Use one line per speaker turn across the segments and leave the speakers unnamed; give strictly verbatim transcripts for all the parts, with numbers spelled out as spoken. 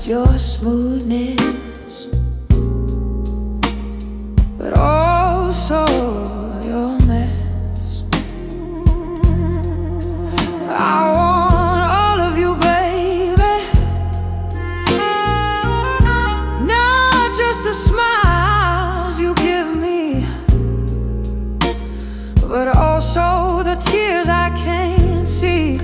just your smoothness, but also your mess. I want all of you, baby, not just the smiles you give me, but also the tears I can't see.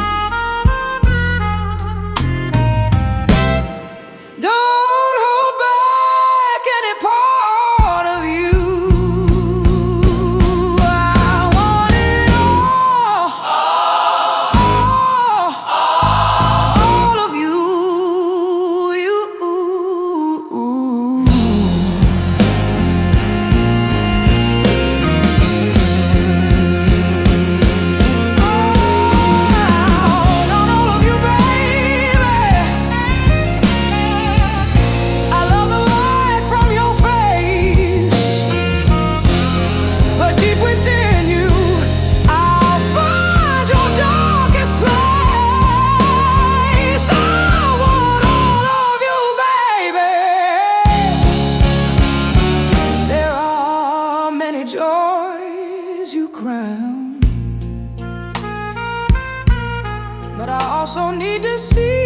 Joys you crown, but I also need to see